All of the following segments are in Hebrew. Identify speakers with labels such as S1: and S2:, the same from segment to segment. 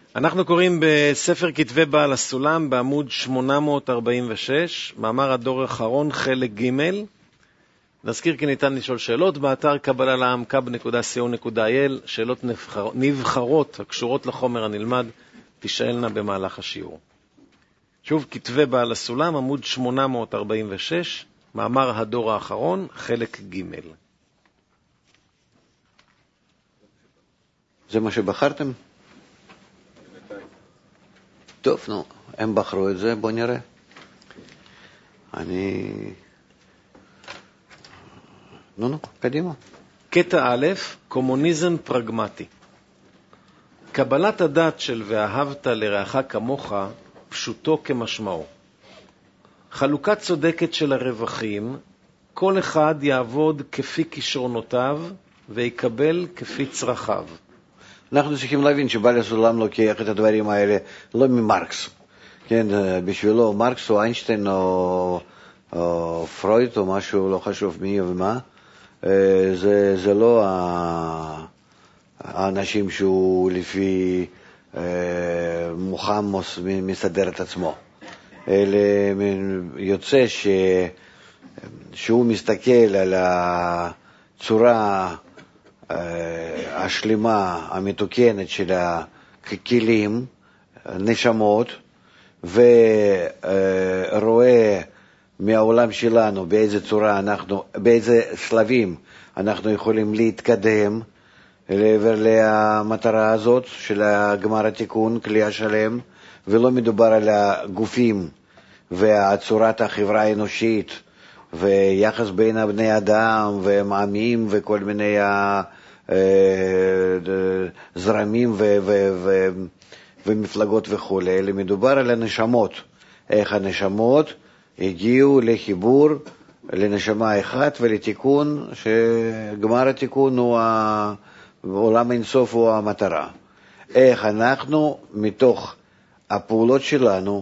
S1: אנחנו קוראים בספר כתבי בעל הסולם בעמוד 846, מאמר הדור האחרון, חלק ג'. נזכיר כי ניתן לשאול שאלות באתר קבלה לעם kab.co.il, שאלות נבחרות הקשורות לחומר הנלמד תשאלנה במהלך השיעור. שוב, כתבי בעל הסולם, עמוד 846, מאמר הדור האחרון, חלק ג'.
S2: זה מה שבחרתם? טוב, נו, הם בחרו את זה, בוא נראה. נו, קדימה.
S1: קטע א', קומוניזם פרגמטי. קבלת הדת של ואהבת לרעך כמוך, פשוטו כמשמעו. חלוקה צודקת של הרווחים, כל אחד יעבוד כפי כישרונותיו ויקבל כפי צרכיו.
S2: אנחנו צריכים להבין שבעל הסולם לוקח את הדברים האלה לא ממרקס. כן, בשבילו מרקס או איינשטיין או פרויד או משהו, לא חשוב מי ומה, זה לא האנשים שהוא לפי מוחם מסדר את עצמו. אלה יוצא שהוא מסתכל על הצורה השלימה המתוקנת של הכלים, נשמות, ורואה מהעולם שלנו באיזה צורה באיזה שלבים אנחנו יכולים להתקדם לעבר למטרה הזאת של גמר התיקון, כלי השלם, ולא מדובר על הגופים והצורת החברה האנושית ויחס בין בני אדם ומאמים וכל מיני זרמים ומפלגות וכו'. אלא מדובר על הנשמות, איך הנשמות הגיעו לחיבור לנשמה אחת ולתיקון, שגמר התיקון הוא עולם אינסוף, הוא המטרה. איך אנחנו מתוך הפעולות שלנו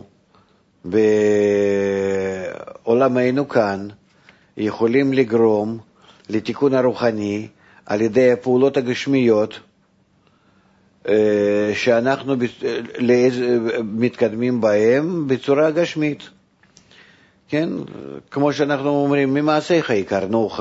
S2: בעולמנו כאן יכולים לגרום לתיקון הרוחני על ידי הפעולות הגשמיות שאנחנו מתקדמים בהם בצורה גשמית. כן, כמו שאנחנו אומרים, ממעשיך הכרנוך,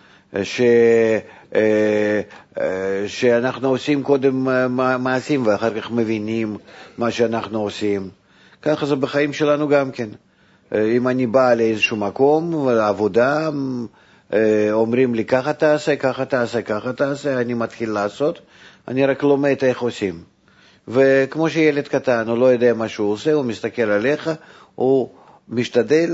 S2: שאנחנו עושים קודם מעשים ואחר כך מבינים מה שאנחנו עושים. ככה זה בחיים שלנו גם כן. אם אני בא לאיזשהו מקום, לעבודה, אומרים לי ככה תעשה, ככה תעשה, ככה תעשה, אני מתחיל לעשות, אני רק לומד איך עושים. וכמו שילד קטן, הוא לא יודע מה שהוא עושה, הוא מסתכל עליך, הוא משתדל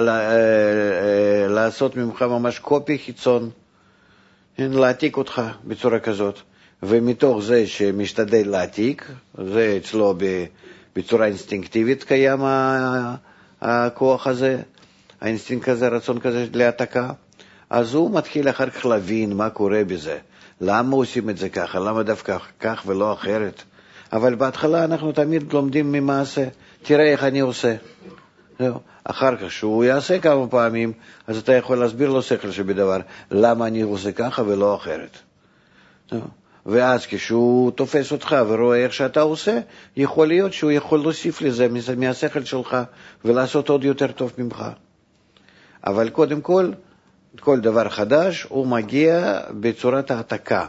S2: לעשות ממך ממש קופי חיצון, להעתיק אותך בצורה כזאת. ומתוך זה שמשתדל להעתיק, זה אצלו בצורה אינסטינקטיבית קיים הכוח הזה, האינסטינקט הזה, רצון כזה להעתקה. אז הוא מתחיל אחר כך להבין מה קורה בזה, למה עושים את זה ככה, למה דווקא כך ולא אחרת. אבל בהתחלה אנחנו תמיד לומדים ממעשה, תראה איך אני עושה. אחר כך שהוא יעשה כמה פעמים, אז אתה יכול להסביר לו שכל שבדבר, למה אני עושה ככה ולא אחרת. ואז כשהוא תופס אותך ורואה איך שאתה עושה, יכול להיות שהוא יכול להוסיף לזה מהשכל שלך ולעשות עוד יותר טוב ממך. אבל קודם כל דבר חדש הוא מגיע בצורת העתקה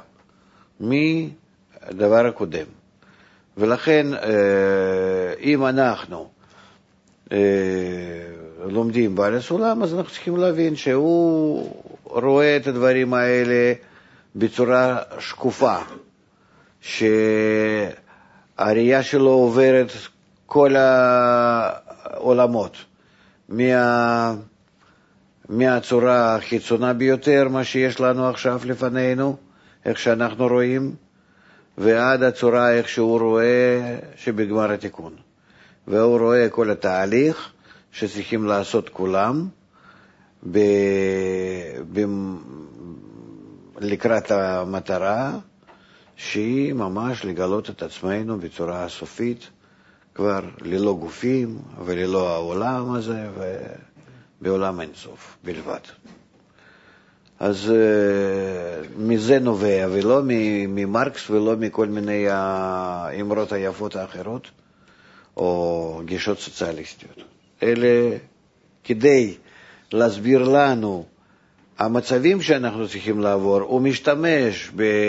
S2: מדבר הקודם. ולכן אם אנחנו לומדים בעל הסולם, אז אנחנו צריכים להבין שהוא רואה את הדברים האלה בצורה שקופה, שהראייה שלו עוברת כל העולמות, מהצורה החיצונה ביותר, מה שיש לנו עכשיו לפנינו, איך שאנחנו רואים, ועד הצורה איך שהוא רואה שבגמר התיקון. והוא רואה כל התהליך שצריכים לעשות כולם לקראת המטרה, שהיא ממש לגלות את עצמנו בצורה סופית, כבר ללא גופים וללא העולם הזה, ובעולם אינסוף בלבד. אז מזה נובע, ולא ממרקס ולא מכל מיני האמרות היפות האחרות, או גישות סוציאליסטיות. אלה כדי להסביר לנו המצבים שאנחנו צריכים לעבור, הוא משתמש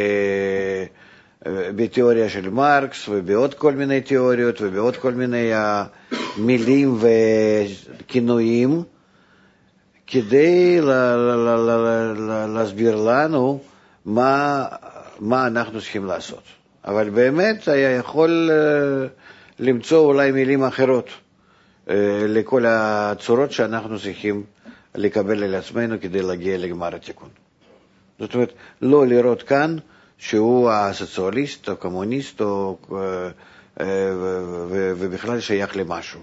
S2: בתיאוריה של מרקס ובעוד כל מיני תיאוריות ובעוד כל מיני מילים וכינויים, כדי להסביר לנו מה אנחנו צריכים לעשות. אבל באמת היה יכול למצוא אולי מילים אחרות לכל הצורות שאנחנו צריכים לקבל על עצמנו כדי להגיע לגמר התיקון. זאת אומרת, לא לראות כאן שהוא הסוציאליסט או קומוניסט ובכלל שייך למשהו.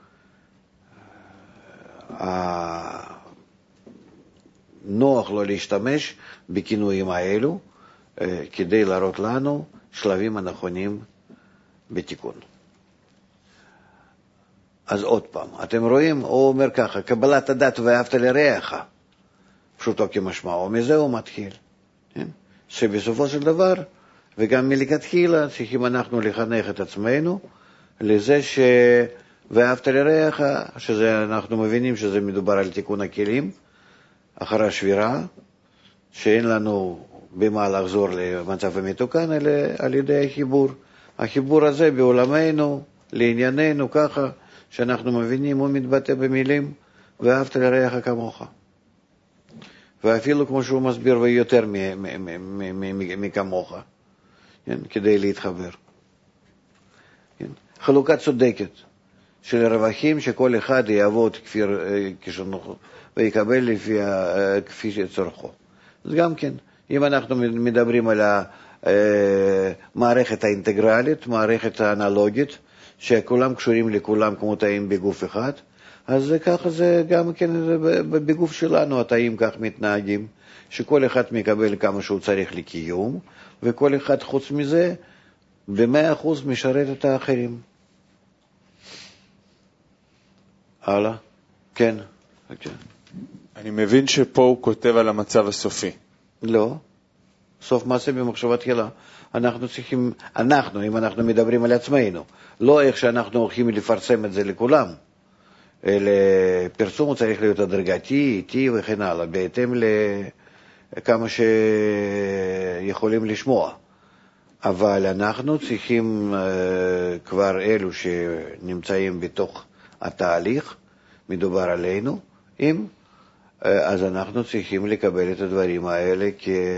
S2: נוח לו להשתמש בכינויים האלו כדי להראות לנו שלבים הנכונים בתיקון. אז עוד פעם, אתם רואים, הוא אומר ככה, קבלת הדת ואהבת לרעך, פשוטו כמשמעו, מזה הוא מתחיל. כן? שבסופו של דבר, וגם מלכתחילה, צריכים אנחנו לחנך את עצמנו, לזה ואהבת לרעך, שזה אנחנו מבינים שזה מדובר על תיקון הכלים, אחר השבירה, שאין לנו במה לחזור למצב המתוקן, אלא על ידי החיבור. החיבור הזה בעולמנו, לענייננו, ככה, שאנחנו מבינים, הוא מתבטא במילים, ואהבת לרעך כמוך. ואפילו כמו שהוא מסביר, ויותר מכמוך, כן? כדי להתחבר. כן? חלוקה צודקת של רווחים, שכל אחד יעבוד כשנוחו, ויקבל כפי שצורכו. אז גם כן, אם אנחנו מדברים על המערכת האינטגרלית, מערכת האנלוגית, שכולם קשורים לכולם כמו תאים בגוף אחד, אז ככה זה גם כן בגוף שלנו, התאים כך מתנהגים, שכל אחד מקבל כמה שהוא צריך לקיום, וכל אחד חוץ מזה ב100% משרת את האחרים. הלאה? כן.
S3: אני מבין שפה הוא כותב על המצב הסופי.
S2: לא. סוף מעשה במחשבה תחילה. אנחנו צריכים, אם אנחנו מדברים על עצמנו, לא איך שאנחנו הולכים לפרסם את זה לכולם. לפרסום הוא צריך להיות הדרגתי, איטי וכן הלאה, בהתאם לכמה שיכולים לשמוע. אבל אנחנו צריכים כבר אלו שנמצאים בתוך התהליך, מדובר עלינו, אז אנחנו צריכים לקבל את הדברים האלה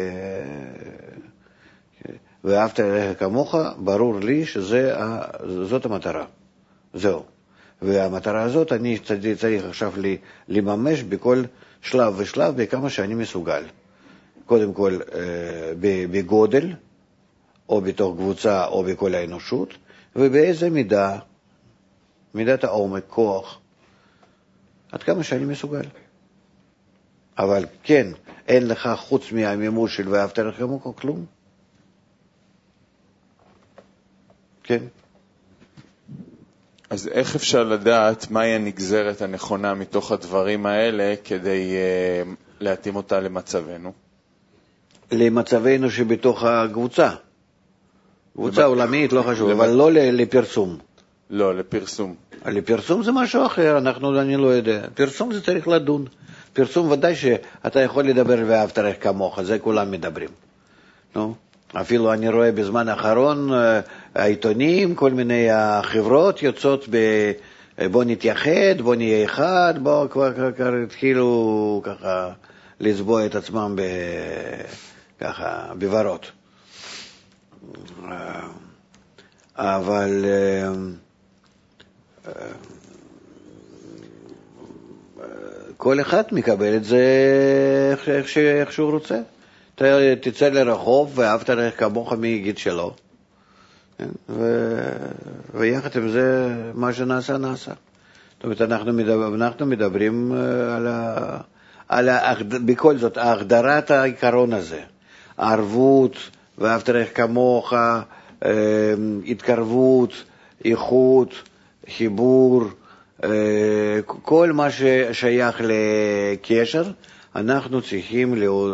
S2: ואהבת לרעך כמוך, ברור לי שזאת המטרה. זהו. והמטרה הזאת אני צריך עכשיו לממש בכל שלב ושלב בכמה שאני מסוגל. קודם כל בגודל, או בתוך קבוצה, או בכל האנושות, ובאיזה מידת העומק, כוח, עד כמה שאני מסוגל. אבל כן, אין לך חוץ מהמימוש של ואהבת לרעך כמוך כלום. כן.
S3: אז איך אפשר לדעת מהי הנגזרת הנכונה מתוך הדברים האלה כדי להתאים אותה למצבנו?
S2: למצבנו שבתוך הקבוצה. קבוצה עולמית, לא חשוב, אבל לא לפרסום.
S3: לא, לפרסום.
S2: לפרסום זה משהו אחר, אני לא יודע. פרסום זה צריך לדון. פרסום ודאי שאתה יכול לדבר ואהבת לרעך כמוך, זה כולם מדברים. נו? אפילו אני רואה בזמן האחרון העיתונים, כל מיני חברות יוצאות בוא נתייחד, בוא נהיה אחד, בוא כבר התחילו ככה לצבוע את עצמם ככה בברות. אבל כל אחד מקבל את זה איך שהוא רוצה. תצא לרחוב ואהבת לרעך כמוך, מי יגיד שלא. ויחד עם זה מה שנעשה נעשה. זאת אומרת, אנחנו מדברים בכל זאת ההגדרת העיקרון הזה, הערבות ואהבת לרעך כמוך, התקרבות, איכות, חיבור, כל מה ששייך לקשר, אנחנו צריכים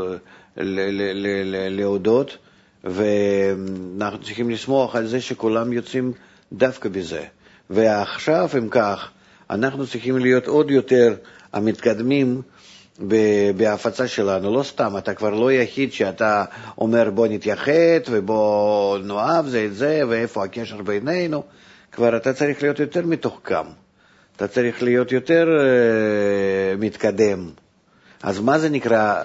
S2: להודות, ואנחנו צריכים לשמוח על זה שכולם יוצאים דווקא בזה. ועכשיו, אם כך, אנחנו צריכים להיות עוד יותר המתקדמים בהפצה שלנו. לא סתם, אתה כבר לא יחיד שאתה אומר בוא נתייחד ובוא נאהב זה את זה, ואיפה הקשר בינינו. כבר אתה צריך להיות יותר מתוחכם. אתה צריך להיות יותר מתקדם. אז מה זה נקרא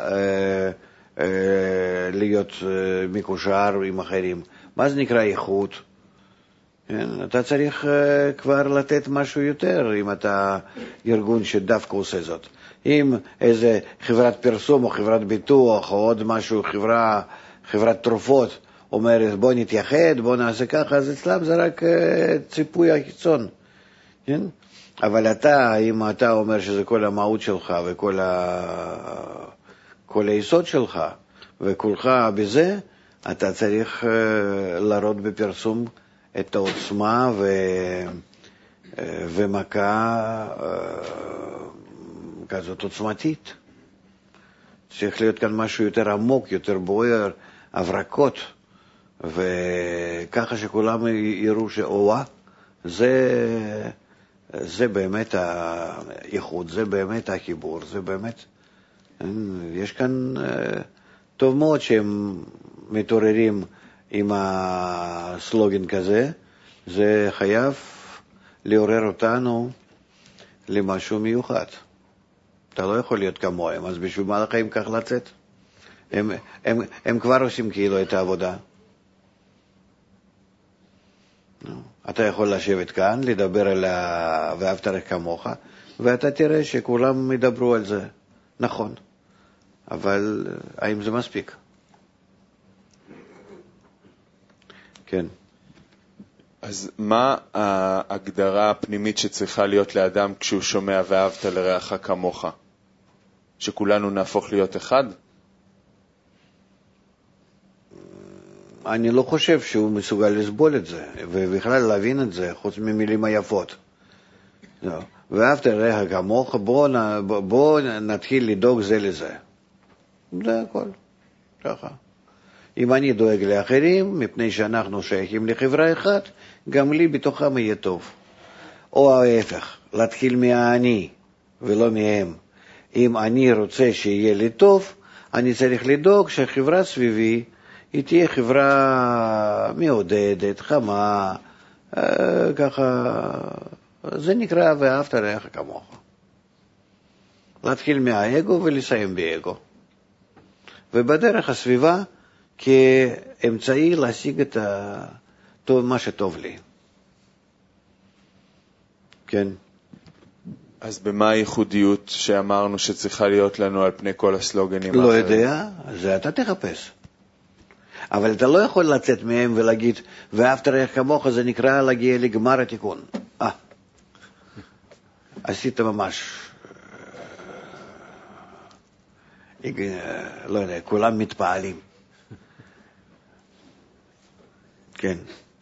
S2: להיות מקושר עם אחרים? מה זה נקרא איכות? אתה צריך כבר לתת משהו יותר, אם אתה ארגון שדווקא עושה זאת. אם איזה חברת פרסום או חברת ביטוח או עוד משהו, חברת תרופות, אומרת בוא נתייחד, בוא נעשה ככה, אז אצלם זה רק ציפוי החיצון. כן? אבל אתה, אם אתה אומר שזה כל המהות שלך וכל היסוד שלך וכולך בזה, אתה צריך להראות בפרסום את העוצמה ומכה כזאת עוצמתית. צריך להיות כאן משהו יותר עמוק, יותר בוער, הברקות, וככה שכולם יראו שאוה, זה באמת האיחוד, זה באמת החיבור, זה באמת, יש כאן טוב מאוד שהם מתעוררים עם הסלוגן כזה, זה חייב לעורר אותנו למשהו מיוחד. אתה לא יכול להיות כמוהם, אז בשביל מה לחיים כך לצאת? הם כבר עושים כאילו את העבודה. אתה יכול לשבת כאן, לדבר על ואהבת לרעך כמוך, ואתה תראה שכולם ידברו על זה. נכון. אבל האם זה מספיק? כן.
S3: אז מה ההגדרה הפנימית שצריכה להיות לאדם כשהוא שומע ואהבת לרעך כמוך? שכולנו נהפוך להיות אחד?
S2: אני לא חושב שהוא מסוגל לסבול את זה, ובכלל להבין את זה, חוץ ממילים היפות. ואהבת לרעך כמוך, בוא נתחיל לדאוג זה לזה. זה הכל. ככה. אם אני דואג לאחרים, מפני שאנחנו שייכים לחברה אחת, גם לי בתוכם יהיה טוב. או ההפך, להתחיל מהאני ולא מהם. אם אני רוצה שיהיה לי טוב, אני צריך לדאוג שהחברה סביבי היא תהיה חברה מעודדת, חמה, ככה, זה נקרא ואהבת לרעך כמוך. להתחיל מהאגו ולסיים באגו. ובדרך הסביבה כאמצעי להשיג את מה שטוב לי. כן.
S3: אז במה הייחודיות שאמרנו שצריכה להיות לנו על פני כל הסלוגנים
S2: לא האחרים? יודע, זה אתה תחפש. אבל אתה לא יכול לצאת מהם ולהגיד, ואהבת לרעך כמוך, זה נקרא להגיע לגמר התיקון. עשית ממש, לא יודע, כולם מתפעלים. כן.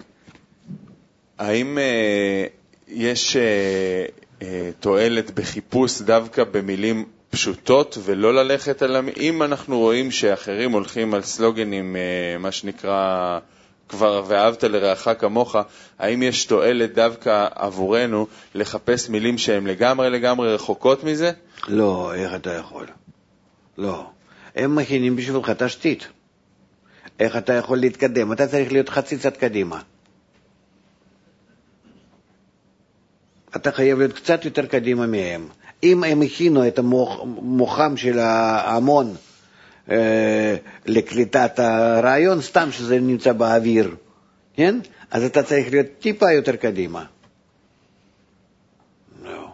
S3: האם יש תועלת בחיפוש דווקא במילים פשוטות ולא ללכת על אם אנחנו רואים שאחרים הולכים על סלוגנים, מה שנקרא כבר ואהבת לרעך כמוך, האם יש תועלת דווקא עבורנו לחפש מילים שהן לגמרי רחוקות מזה?
S2: לא, איך אתה יכול? לא. הם מכינים בשבילך תשתית. איך אתה יכול להתקדם? אתה צריך להיות חצי צד קדימה. אתה חייב להיות קצת יותר קדימה מהם. אם הם הכינו את המוחם של ההמון לקליטת הרעיון, סתם שזה נמצא באוויר, כן? אז אתה צריך להיות טיפה יותר קדימה. לא.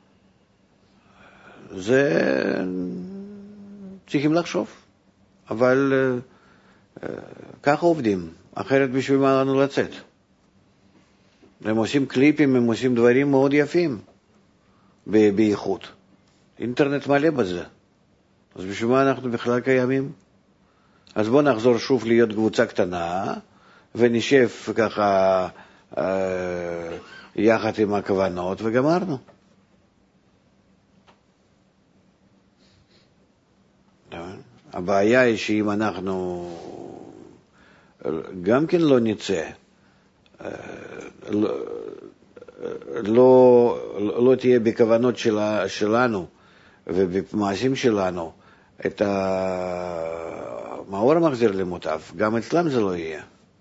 S2: זה צריכים לחשוב. אבל ככה עובדים. אחרת בשביל מה לנו לצאת? הם עושים קליפים, הם עושים דברים מאוד יפים באיכות. אינטרנט מלא בזה. אז בשביל מה אנחנו בכלל קיימים? אז בואו נחזור שוב להיות קבוצה קטנה, ונשב ככה יחד עם הכוונות, וגמרנו. הבעיה היא שאם אנחנו גם כן לא נצא, לא תהיה בכוונות שלנו ובמעשים שלנו את המאור המחזיר למוטב, גם אצלם זה לא יהיה.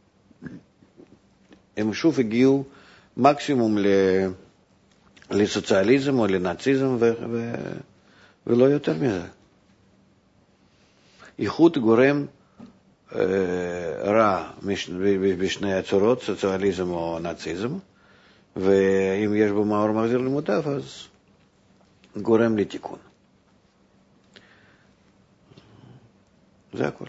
S2: הם שוב הגיעו מקסימום לסוציאליזם או לנאציזם ולא יותר מזה. איחוד גורם רע בשני הצורות, סוציאליזם או נאציזם, ואם יש בו מאור מחזיר למוטב, אז גורם לתיקון. זה הכל.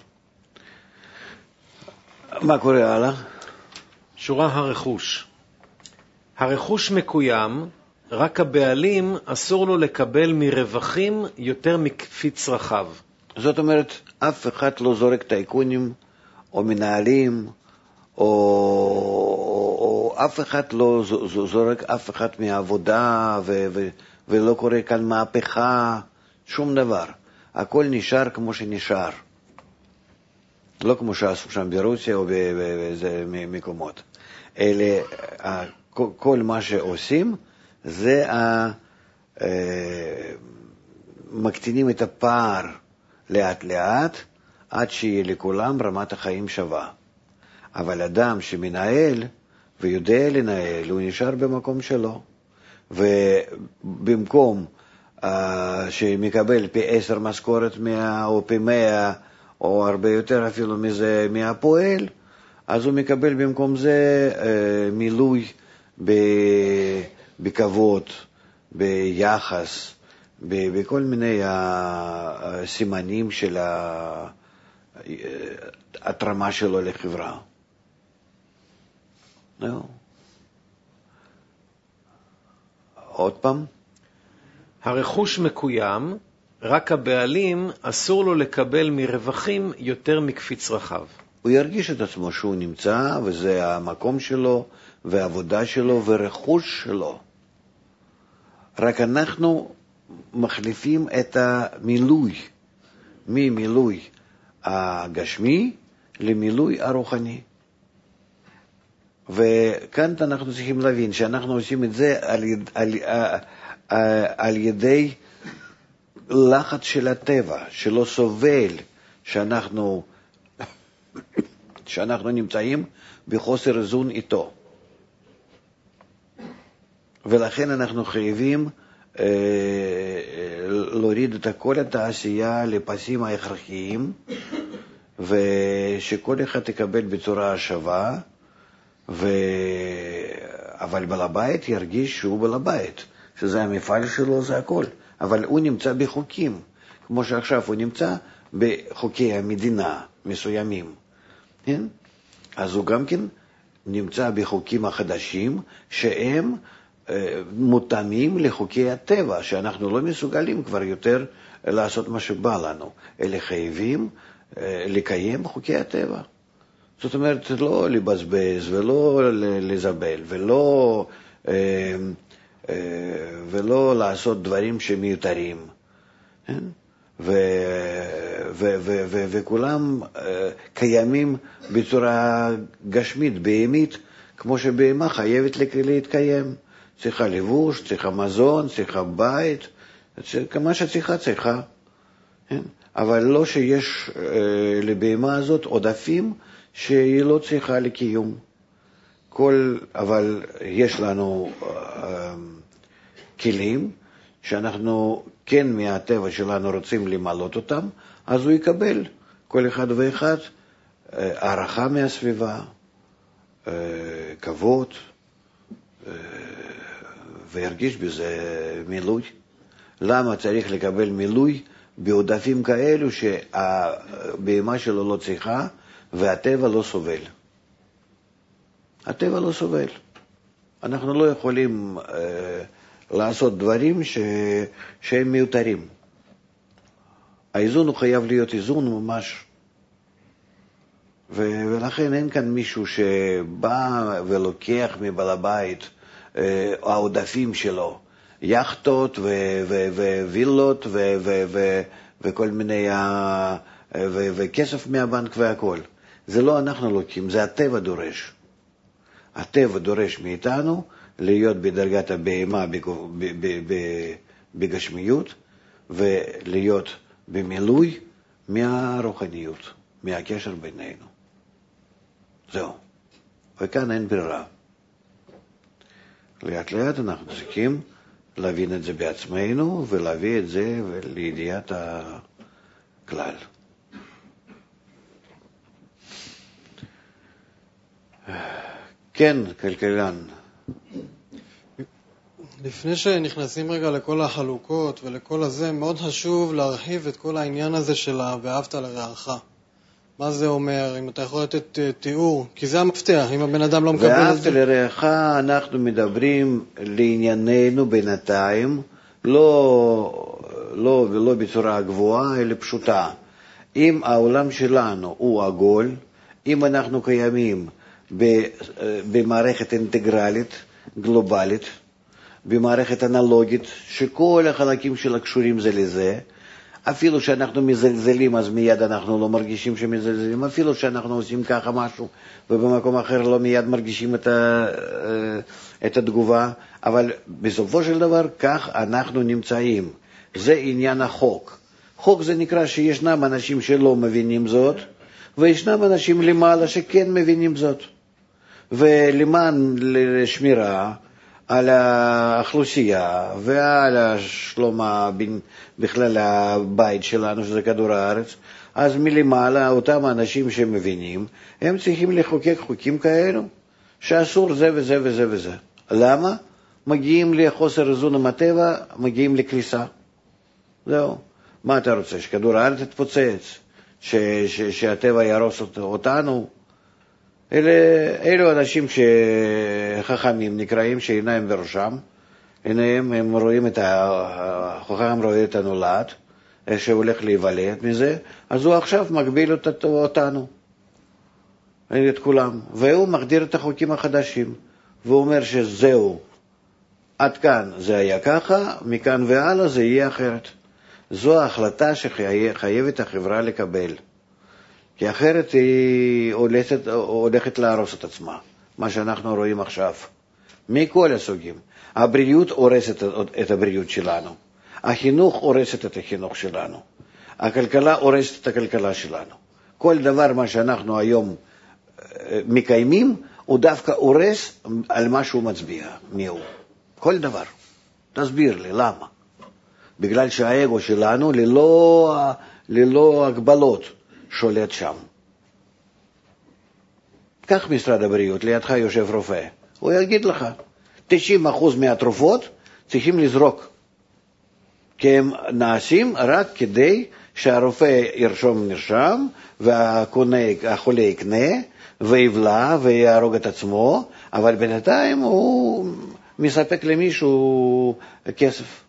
S2: מה קורה הלאה?
S1: שורה הרכוש. הרכוש מקוים, רק הבעלים אסור לו לקבל מרווחים יותר מכפי צרכיו.
S2: זאת אומרת, אף אחד לא זורק טייקונים או מנהלים, או אף אחד לא זורק אף אחד מהעבודה, ולא קורה כאן מהפכה, שום דבר. הכל נשאר כמו שנשאר. לא כמו שעשו שם ברוסיה או באיזה מקומות. אלה, כל מה שעושים זה מקטינים את הפער לאט לאט, עד שיהיה לכולם רמת החיים שווה. אבל אדם שמנהל ויודע לנהל, הוא נשאר במקום שלו. ובמקום שמקבל פי 10 משכורת או פי 100, או הרבה יותר אפילו מזה מהפועל, אז הוא מקבל במקום זה מילוי בכבוד, ביחס, בכל מיני סימנים של התרמה שלו לחברה. עוד פעם.
S1: הרכוש מקוים, רק הבעלים אסור לו לקבל מרווחים יותר מכפי צרכיו.
S2: הוא ירגיש את עצמו שהוא נמצא, וזה המקום שלו, והעבודה שלו, ורכוש שלו. רק אנחנו מחליפים את המילוי, ממילוי הגשמי למילוי הרוחני. וכאן אנחנו צריכים להבין שאנחנו עושים את זה על ידי לחץ של הטבע, שלא סובל שאנחנו נמצאים בחוסר איזון איתו. ולכן אנחנו חייבים להוריד את כל התעשייה לפסים ההכרחיים, ושכל אחד יקבל בצורה שווה, אבל בעל הבית ירגיש שהוא בעל הבית, שזה המפעל שלו, זה הכל. אבל הוא נמצא בחוקים, כמו שעכשיו הוא נמצא בחוקי המדינה מסוימים. כן? אז הוא גם כן נמצא בחוקים החדשים, שהם מותאמים לחוקי הטבע, שאנחנו לא מסוגלים כבר יותר לעשות מה שבא לנו, אלא חייבים לקיים חוקי הטבע. זאת אומרת, לא לבזבז ולא לזבל ולא לעשות דברים שמיותרים. וכולם קיימים בצורה גשמית, בהמית, כמו שבהמה חייבת להתקיים. צריכה לבוש, צריכה מזון, צריכה בית, כמה שצריכה. אבל לא שיש לבהמה הזאת עודפים שהיא לא צריכה לקיום. אבל יש לנו כלים שאנחנו כן מהטבע שלנו רוצים למלות אותם, אז הוא יקבל כל אחד ואחד הערכה מהסביבה, כבוד, וירגיש בזה מילוי. למה צריך לקבל מילוי בעודפים כאלו שהבהמה שלו לא צריכה והטבע לא סובל? הטבע לא סובל. אנחנו לא יכולים לעשות דברים שהם מיותרים. האיזון הוא חייב להיות איזון ממש. ולכן אין כאן מישהו שבא ולוקח מבעל הבית העודפים שלו, יחטות ווילות וכל מיני וכסף מהבנק והכל. זה לא אנחנו לוקחים, זה הטבע דורש. הטבע דורש מאיתנו להיות בדרגת הבהמה בגשמיות, ולהיות במילוי מהרוחניות, מהקשר בינינו. זהו. וכאן אין ברירה. לאט לאט אנחנו צריכים להבין את זה בעצמנו, ולהביא את זה לידיעת הכלל. כן, כלכלן.
S4: לפני שנכנסים רגע לכל החלוקות ולכל הזה, מאוד חשוב להרחיב את כל העניין הזה של ואהבת לרעך. מה זה אומר? אם אתה יכול לתת תיאור, כי זה המפתח, אם הבן אדם לא מקבל את זה.
S2: ואהבת לרעך, אנחנו מדברים לענייננו בינתיים, לא בצורה גבוהה, אלא פשוטה. אם העולם שלנו הוא עגול, אם אנחנו קיימים במערכת אינטגרלית, גלובלית, במערכת אנלוגית, שכל החלקים שלה קשורים זה לזה, אפילו שאנחנו מזלזלים, אז מיד אנחנו לא מרגישים שמזלזלים, אפילו שאנחנו עושים ככה משהו, ובמקום אחר לא מיד מרגישים את התגובה, אבל בסופו של דבר כך אנחנו נמצאים. זה עניין החוק. חוק זה נקרא שישנם אנשים שלא מבינים זאת, וישנם אנשים למעלה שכן מבינים זאת. ולמען שמירה על האוכלוסייה ועל השלום בכלל הבית שלנו, שזה כדור הארץ, אז מלמעלה אותם אנשים שמבינים, הם צריכים לחוקק חוקים כאלו, שאסור זה וזה וזה וזה. למה? מגיעים לחוסר איזון עם הטבע, מגיעים לקריסה. זהו. מה אתה רוצה? שכדור הארץ יתפוצץ? שהטבע ירוס אותנו? אלו אנשים שחכמים נקראים, שעיניים בראשם, עיניים הם רואים החכם רואה את הנולד, שהולך להיוולד מזה, אז הוא עכשיו מגביל אותנו, את כולם, והוא מגדיר את החוקים החדשים, והוא אומר שזהו, עד כאן זה היה ככה, מכאן והלאה זה יהיה אחרת. זו ההחלטה שחייבת החברה לקבל. כי אחרת היא הולכת להרוס את עצמה, מה שאנחנו רואים עכשיו, מכל הסוגים. הבריאות הורסת את הבריאות שלנו, החינוך הורסת את החינוך שלנו, הכלכלה הורסת את הכלכלה שלנו. כל דבר מה שאנחנו היום מקיימים, הוא דווקא הורס על מה שהוא מצביע, מיהו. כל דבר. תסביר לי, למה? בגלל שהאגו שלנו ללא הגבלות, שולט שם. כך משרד הבריאות, לידך יושב רופא, הוא יגיד לך, 90% מהתרופות צריכים לזרוק, כי הם נעשים רק כדי שהרופא ירשום נרשם, והחולה יקנה, ויבלע ויהרוג את עצמו, אבל בינתיים הוא מספק למישהו כסף.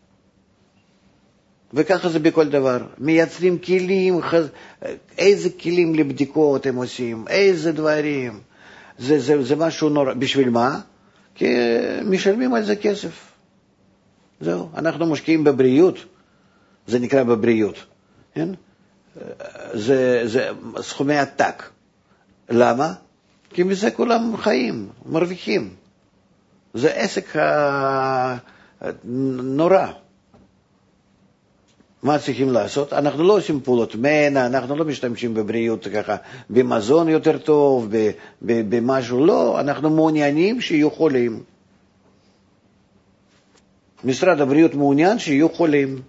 S2: וככה זה בכל דבר. מייצרים כלים, איזה כלים לבדיקות הם עושים, איזה דברים. זה משהו נורא. בשביל מה? כי משלמים על זה כסף. זהו. אנחנו משקיעים בבריאות. זה נקרא בבריאות. כן? זה סכומי עתק. למה? כי מזה כולם חיים, מרוויחים. זה עסק נורא. מה צריכים לעשות? אנחנו לא עושים פעולות מנע, אנחנו לא משתמשים בבריאות ככה, במזון יותר טוב, במשהו, לא, אנחנו מעוניינים שיהיו חולים. משרד הבריאות מעוניין שיהיו חולים.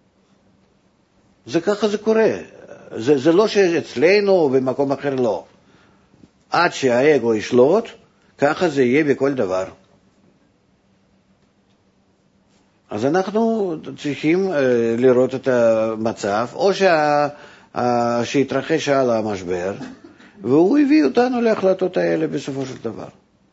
S2: זה ככה זה קורה. זה לא שאצלנו או במקום אחר לא. עד שהאגו ישלוט, ככה זה יהיה בכל דבר. אז אנחנו צריכים לראות את המצב, או שיתרחש על המשבר, והוא הביא אותנו להחלטות האלה בסופו של דבר.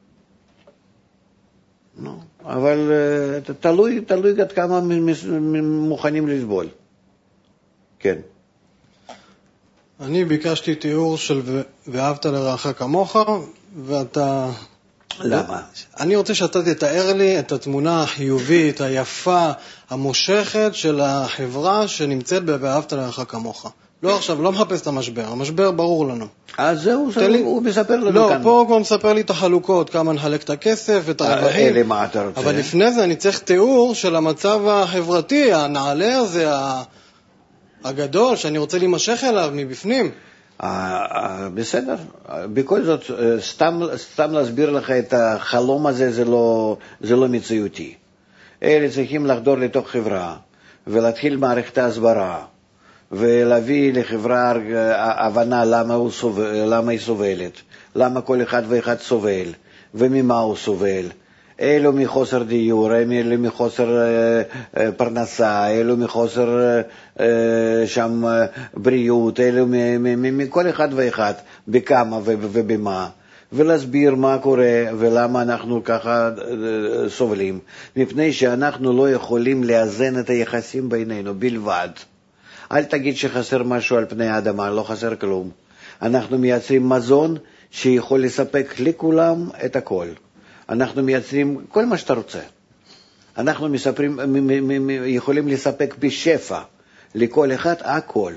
S2: אבל תלוי עד כמה מוכנים לסבול. כן.
S4: אני ביקשתי תיאור של ואהבת לרעך כמוך, ואתה...
S2: למה?
S4: אני רוצה שאתה תתאר לי את התמונה החיובית, היפה, המושכת של החברה שנמצאת ב"ואהבת לרעך כמוך". לא עכשיו, לא מחפש את המשבר, המשבר ברור לנו.
S2: אז זהו, הוא מספר לנו
S4: לא,
S2: כאן.
S4: פה הוא כבר מספר לי את החלוקות, כמה נחלק את הכסף ואת הרווחים.
S2: אלה מה אתה רוצה?
S4: אבל לפני זה אני צריך תיאור של המצב החברתי, הנעלה הזה, הגדול, שאני רוצה להימשך אליו מבפנים.
S2: בסדר, בכל זאת, סתם להסביר לך את החלום הזה, זה לא מציאותי. אלה צריכים לחדור לתוך חברה, ולהתחיל מערכת ההסברה, ולהביא לחברה הבנה למה היא סובלת, למה כל אחד ואחד סובל, וממה הוא סובל. אלו מחוסר דיור, אלו מחוסר פרנסה, אלו מחוסר שם בריאות, אלו מכל אחד ואחד, בכמה ובמה, ולהסביר מה קורה ולמה אנחנו ככה סובלים, מפני שאנחנו לא יכולים לאזן את היחסים בינינו בלבד. אל תגיד שחסר משהו על פני האדמה, לא חסר כלום. אנחנו מייצרים מזון שיכול לספק לכולם את הכל. אנחנו מייצרים כל מה שאתה רוצה. אנחנו יכולים לספק בשפע לכל אחד הכל.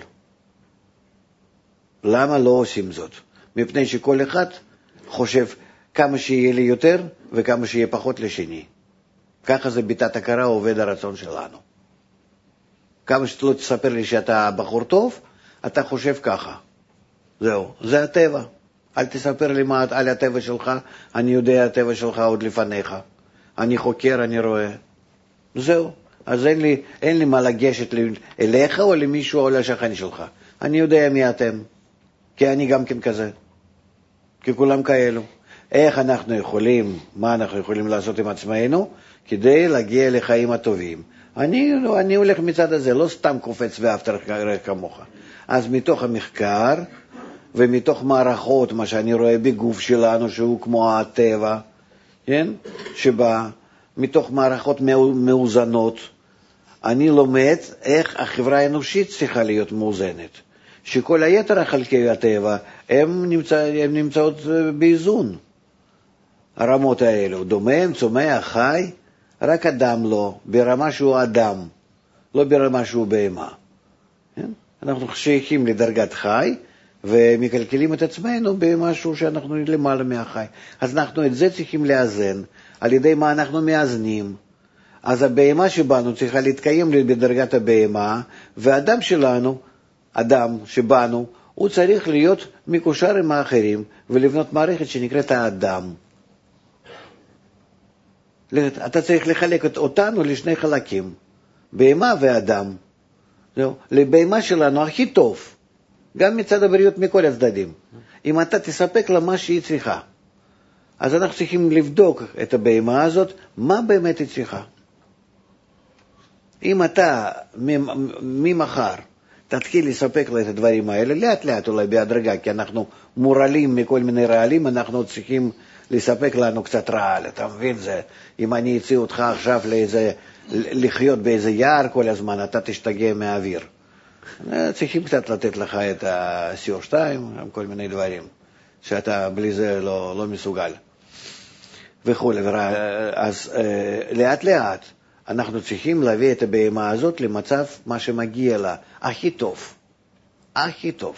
S2: למה לא עושים זאת? מפני שכל אחד חושב כמה שיהיה לי יותר וכמה שיהיה פחות לשני. ככה זה בתת הכרה עובד הרצון שלנו. כמה שאתה לא תספר לי שאתה בחור טוב, אתה חושב ככה. זהו, זה הטבע. אל תספר לי מה על הטבע שלך, אני יודע הטבע שלך עוד לפניך. אני חוקר, אני רואה. זהו. אז אין לי מה לגשת אליך או למישהו או לשכן שלך. אני יודע מי אתם. כי אני גם כן כזה. כי כולם כאלו. איך אנחנו יכולים, מה אנחנו יכולים לעשות עם עצמנו, כדי להגיע לחיים הטובים. אני הולך מצד הזה, לא סתם קופץ ואהבת לרעך כמוך. אז מתוך המחקר, ומתוך מערכות, מה שאני רואה בגוף שלנו, שהוא כמו הטבע, כן? שבה, מתוך מערכות מאוזנות, אני לומד איך החברה האנושית צריכה להיות מאוזנת. שכל היתר החלקי הטבע, הם נמצאות באיזון. הרמות האלו, דומם, צומח, חי, רק אדם לא, ברמה שהוא אדם, לא ברמה שהוא בהמה. כן? אנחנו שייכים לדרגת חי, ומקלקלים את עצמנו במשהו שאנחנו למעלה מהחי. אז אנחנו את זה צריכים לאזן, על ידי מה אנחנו מאזנים. אז הבהמה שבנו צריכה להתקיים בדרגת הבהמה, והאדם שלנו, אדם שבנו, הוא צריך להיות מקושר עם האחרים, ולבנות מערכת שנקראת האדם. אתה צריך לחלק אותנו לשני חלקים, בהמה ואדם. לבהמה שלנו הכי טוב, גם מצד הבריאות מכל הצדדים. אם אתה תספק לה מה שהיא צריכה, אז אנחנו צריכים לבדוק את הבהמה הזאת, מה באמת היא צריכה. אם אתה ממחר תתחיל לספק לה את הדברים האלה, לאט לאט אולי בהדרגה, כי אנחנו מורלים מכל מיני רעלים, אנחנו צריכים לספק לנו קצת רעל, אתה מבין זה? אם אני אציא אותך עכשיו לחיות באיזה יער כל הזמן, אתה תשתגע מהאוויר. צריכים קצת לתת לך את ה-CO2, כל מיני דברים, שאתה בלי זה לא מסוגל. וכו'. אז לאט לאט אנחנו צריכים להביא את הבהמה הזאת למצב מה שמגיע לה, הכי טוב. הכי טוב.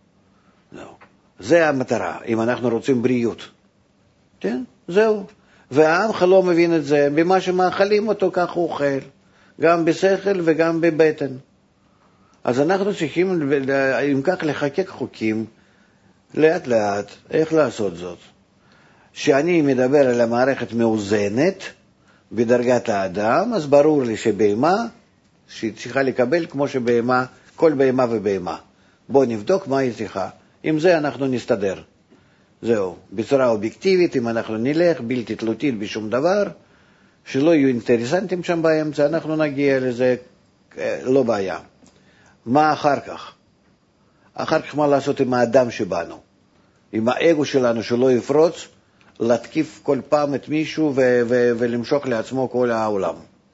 S2: זה המטרה, אם אנחנו רוצים בריאות. כן? זהו. והעמך לא מבין את זה, במה שמאכלים אותו כך הוא אוכל, גם בשכל וגם בבטן. אז אנחנו צריכים, אם כך, לחקק חוקים, לאט לאט, איך לעשות זאת? שאני מדבר על המערכת מאוזנת, בדרגת האדם, אז ברור לי שבהמה, שהיא צריכה לקבל כמו שבהמה, כל בהמה ובהמה. בוא נבדוק מה היא צריכה. עם זה אנחנו נסתדר. זהו, בצורה אובייקטיבית, אם אנחנו נלך, בלתי תלותית בשום דבר, שלא יהיו אינטרסנטים שם באמצע, אנחנו נגיע לזה, לא בעיה. מה אחר כך? אחר כך מה לעשות עם האדם שבנו? עם האגו שלנו שלא יפרוץ, להתקיף כל פעם את מישהו ולמשוך לעצמו כל העולם.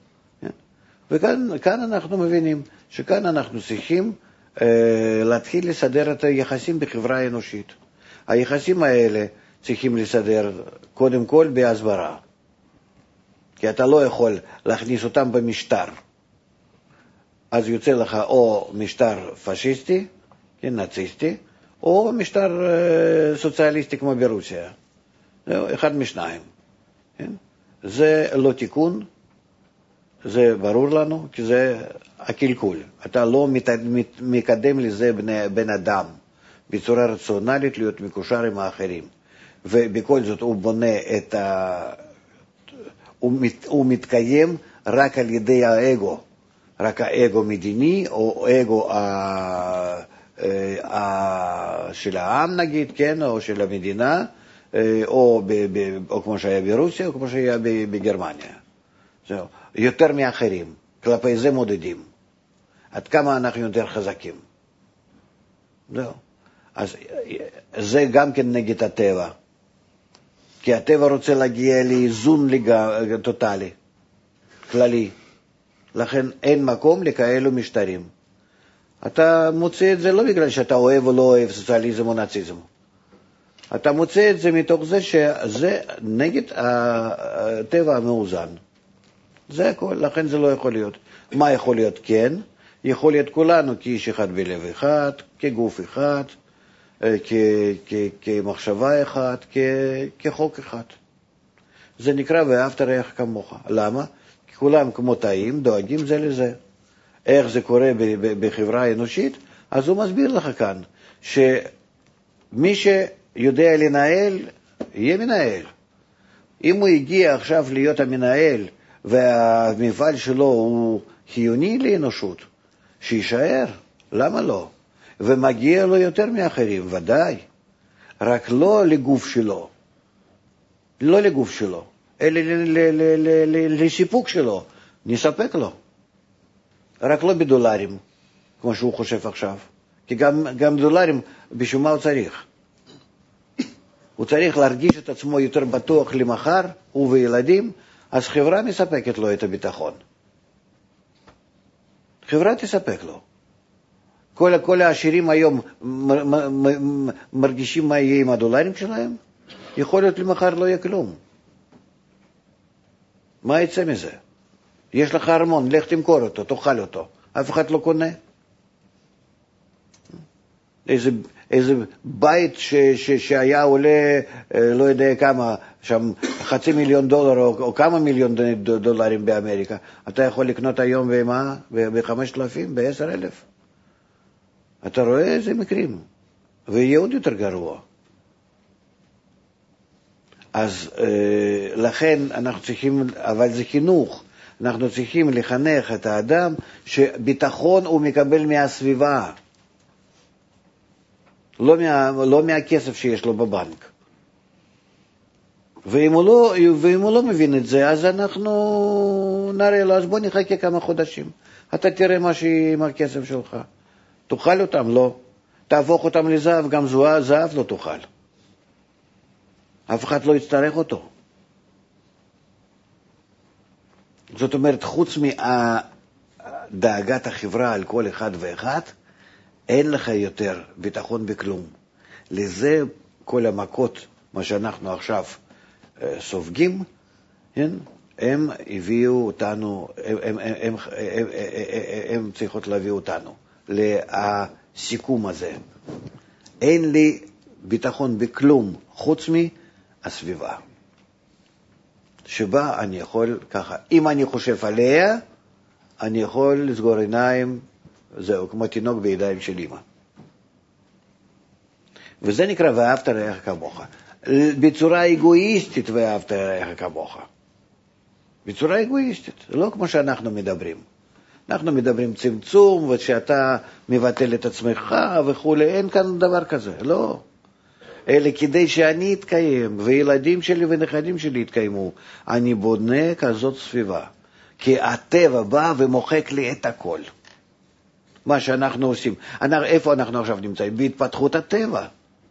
S2: וכאן אנחנו מבינים שכאן אנחנו צריכים להתחיל לסדר את היחסים בחברה האנושית. היחסים האלה צריכים לסדר קודם כל בהסברה. כי אתה לא יכול להכניס אותם במשטר. אז יוצא לך או משטר פשיסטי, נאציסטי, או משטר סוציאליסטי כמו ברוסיה. זהו, אחד משניים. זה לא תיקון, זה ברור לנו, כי זה הקלקול. אתה לא מקדם לזה בן אדם בצורה רציונלית להיות מקושר עם האחרים. ובכל זאת הוא בונה את הוא מתקיים רק על ידי האגו, רק האגו מדיני או אגו של העם נגיד, כן, או של המדינה, או כמו שהיה ברוסיה או כמו שהיה בגרמניה. זהו. יותר מאחרים, כלפי זה מודדים. עד כמה אנחנו יותר חזקים. זהו. אז זה גם כן נגד הטבע. כי הטבע רוצה להגיע לאיזון טוטלי, כללי. לכן אין מקום לכאלו משטרים. אתה מוצא את זה לא בגלל שאתה אוהב או לא אוהב סוציאליזם או נאציזם. אתה מוצא את זה מתוך זה שזה נגד הטבע המאוזן. זה הכל, לכן זה לא יכול להיות. מה יכול להיות? כן, יכול להיות כולנו כאיש אחד בלב אחד, כגוף אחד, כמחשבה אחד, כחוק אחד. זה נקרא ואהבת רעך כמוך. למה? כי כולם כמו תאים דואגים זה לזה. איך זה קורה בחברה האנושית? אז הוא מסביר לך כאן, שמי שיודע לנהל, יהיה מנהל. אם הוא הגיע עכשיו להיות המנהל, והמפעל שלו הוא חיוני לאנושות, שישאר, למה לא? ומגיע לו יותר מאחרים, ודאי. רק לא לגוף שלו, לא לגוף שלו, אלא לסיפוק שלו, נספק לו. רק לא בדולרים, כמו שהוא חושב עכשיו. כי גם דולרים, בשביל מה הוא צריך? הוא צריך להרגיש את עצמו יותר בטוח למחר, הוא וילדים, אז חברה מספקת לו את הביטחון. חברה תספק לו. כל העשירים היום מרגישים מה יהיה עם הדולרים שלהם? יכול להיות למחר לא יהיה כלום. מה יצא מזה? יש לך ארמון, לך תמכור אותו, תאכל אותו. אף אחד לא קונה. איזה בית שהיה עולה, לא יודע כמה, שם $500,000 או כמה מיליון דולרים באמריקה, אתה יכול לקנות היום במה? ב-5,000, ב-10,000. אתה רואה איזה מקרים, ויהיה עוד יותר גרוע. אז לכן אנחנו צריכים, אבל זה חינוך, אנחנו צריכים לחנך את האדם שביטחון הוא מקבל מהסביבה, לא מהכסף שיש לו בבנק. ואם הוא לא מבין את זה, אז אנחנו נראה לו, אז בוא נחכה כמה חודשים. אתה תראה מה שיהיה עם הכסף שלך. תאכל אותם? לא. תהפוך אותם לזהב, גם זהב לא תאכל. אף אחד לא יצטרך אותו. זאת אומרת, חוץ מהדאגת החברה על כל אחד ואחד, אין לך יותר ביטחון בכלום. לזה כל המכות, מה שאנחנו עכשיו סופגים, הם הביאו אותנו, הם צריכות להביא אותנו לסיכום הזה. אין לי ביטחון בכלום חוץ מהסביבה, שבה אני יכול ככה, אם אני חושב עליה, אני יכול לסגור עיניים, זהו, כמו תינוק בידיים של אמא. וזה נקרא ואהבת רעך כמוך. בצורה אגואיסטית ואהבת רעך כמוך. בצורה אגואיסטית, לא כמו שאנחנו מדברים. אנחנו מדברים צמצום, ושאתה מבטל את עצמך וכו', אין כאן דבר כזה, לא. אלא כדי שאני אתקיים, וילדים שלי ונכדים שלי יתקיימו, אני בונה כזאת סביבה. כי הטבע בא ומוחק לי את הכל. מה שאנחנו עושים. איפה אנחנו עכשיו נמצאים? בהתפתחות הטבע.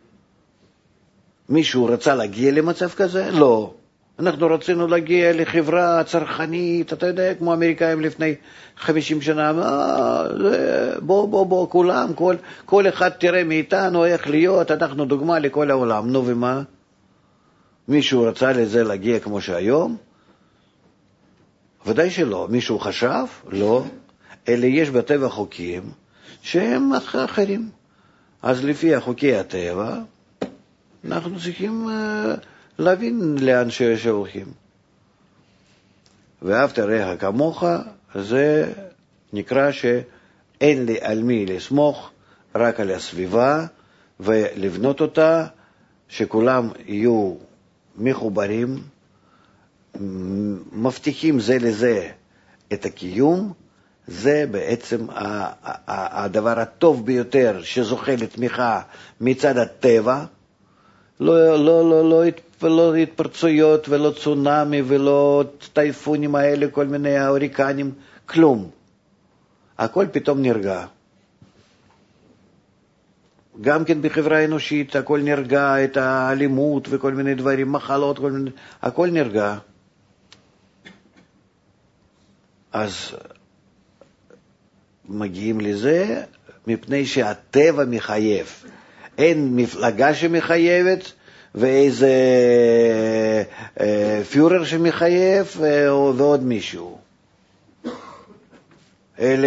S2: מישהו רצה להגיע למצב כזה? לא. אנחנו רצינו להגיע לחברה צרכנית, אתה יודע, כמו האמריקאים לפני 50 שנה, בוא, כולם, כל אחד תראה מאיתנו איך להיות, אנחנו דוגמה לכל העולם. נו ומה? מישהו רצה לזה להגיע כמו שהיום? ודאי שלא. מישהו חשב? לא. אלא יש בטבע חוקים שהם אחרים. אז לפי חוקי הטבע, אנחנו צריכים להבין לאן שהולכים. ואהבת רעך כמוך, זה נקרא שאין לי על מי לסמוך, רק על הסביבה, ולבנות אותה, שכולם יהיו מחוברים, מבטיחים זה לזה את הקיום, זה בעצם הדבר הטוב ביותר שזוכה לתמיכה מצד הטבע, לא התפרצויות ולא צונאמי ולא טייפונים האלה, כל מיני הוריקנים, כלום. הכל פתאום נרגע. גם כן בחברה האנושית הכל נרגע, את האלימות וכל מיני דברים, מחלות, הכל נרגע. אז מגיעים לזה מפני שהטבע מחייב. אין מפלגה שמחייבת ואיזה פיורר שמחייב ועוד מישהו. אלה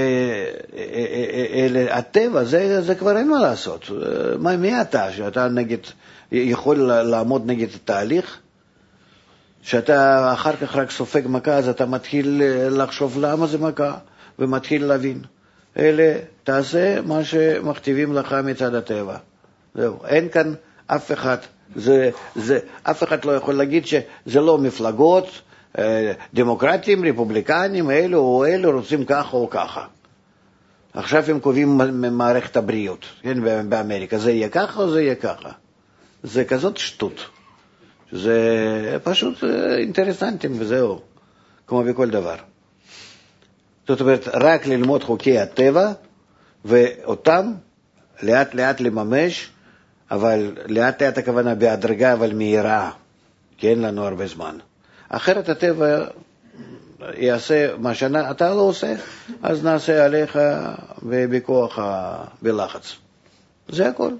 S2: הטבע, זה כבר אין מה לעשות. מי אתה? שאתה יכול לעמוד נגד התהליך? שאתה אחר כך רק סופג מכה, אז אתה מתחיל לחשוב למה זה מכה, ומתחיל להבין. תעשה מה שמכתיבים לך מצד הטבע. זהו, אין כאן אף אחד, אף אחד לא יכול להגיד שזה לא מפלגות, דמוקרטים, רפובליקנים, אלו או אלו רוצים ככה או ככה. עכשיו הם קובעים מערכת הבריאות, כן, באמריקה, זה יהיה ככה או זה יהיה ככה. זה כזאת שטות. זה פשוט אינטרסנטים וזהו, כמו בכל דבר. זאת אומרת, רק ללמוד חוקי הטבע, ואותם לאט לאט לממש, אבל לאט לאט הכוונה בהדרגה, אבל מהירה, כי אין לנו הרבה זמן. אחרת הטבע יעשה מה שאתה לא עושה, אז נעשה עליך בכוח, בלחץ. זה הכל.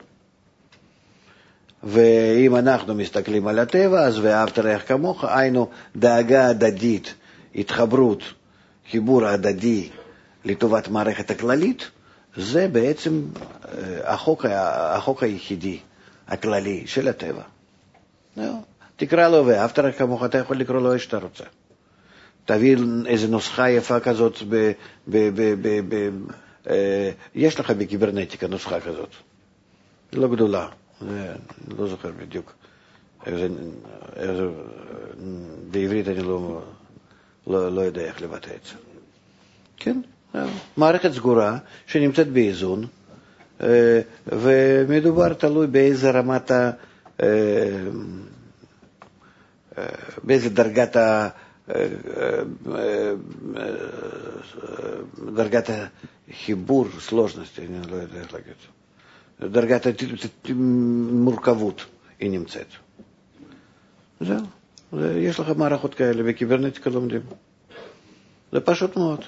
S2: ואם אנחנו מסתכלים על הטבע, אז ואהבת רעך כמוך, היינו דאגה הדדית, התחברות, חיבור הדדי לטובת מערכת הכללית, זה בעצם החוק היחידי, הכללי של הטבע. תקרא לו ואהבת רעך כמוך, אתה יכול לקרוא לו איך שאתה רוצה. תביא איזו נוסחה יפה כזאת, יש לך בקיברנטיקה נוסחה כזאת, לא גדולה. לא זוכר בדיוק. בעברית אני לא יודע איך לבטא את זה. כן, מערכת סגורה שנמצאת באיזון, ומדובר תלוי באיזה רמת, באיזה דרגת החיבור, סלושנסטי, אני לא יודע איך להגיד. דרגת המורכבות היא נמצאת. זהו. יש לך מערכות כאלה, בקיברנטיקה לומדים. זה פשוט מאוד.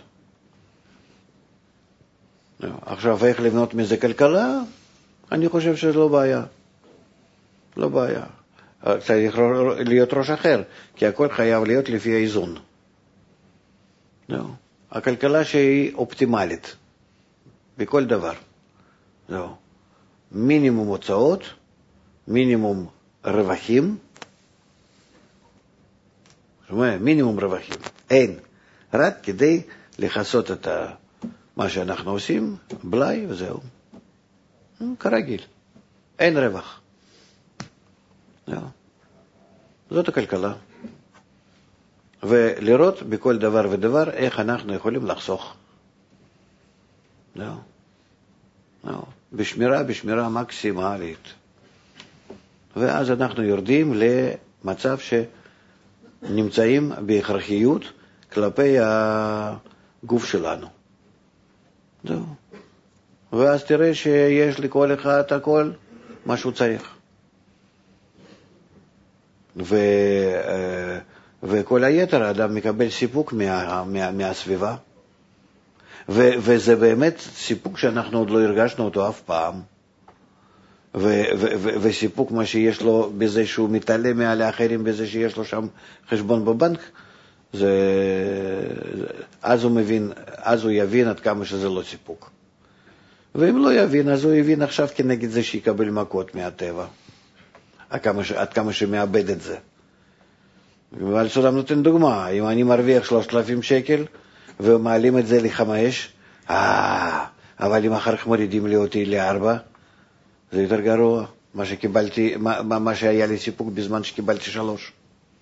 S2: עכשיו, איך לבנות מזה כלכלה? אני חושב שזה לא בעיה. לא בעיה. צריך להיות ראש אחר, כי הכל חייב להיות לפי האיזון. זהו. הכלכלה שהיא אופטימלית, בכל דבר. זהו. מינימום הוצאות, מינימום רווחים, מינימום רווחים, אין, רק כדי לחסות את מה שאנחנו עושים, בלי וזהו, כרגיל, אין רווח. זאת הכלכלה. ולראות בכל דבר ודבר איך אנחנו יכולים לחסוך. בשמירה מקסימלית. ואז אנחנו יורדים למצב שנמצאים בהכרחיות כלפי הגוף שלנו. זהו. ואז תראה שיש לכל אחד הכל מה שהוא צריך. וכל היתר האדם מקבל סיפוק מהסביבה. וזה באמת סיפוק שאנחנו עוד לא הרגשנו אותו אף פעם. וסיפוק מה שיש לו בזה שהוא מתעלה מעל האחרים, בזה שיש לו שם חשבון בבנק, אז הוא יבין עד כמה שזה לא סיפוק. ואם לא יבין, אז הוא יבין עכשיו כנגד זה שיקבל מכות מהטבע. עד כמה שמאבד את זה. אבל סולם נותן דוגמה, אם אני מרוויח 3,000 שקל, ומעלים את זה ל5, אבל אם אחר כך מורידים לי אותי ל4, זה יותר גרוע, מה שהיה לי סיפוק בזמן שקיבלתי 3.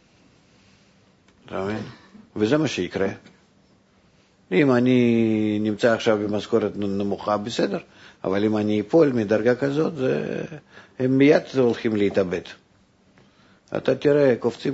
S2: אתה מבין? וזה מה שיקרה. אם אני נמצא עכשיו במשכורת נמוכה, בסדר, אבל אם אני אפול מדרגה כזאת, הם מיד הולכים להתאבד. אתה תראה, קופצים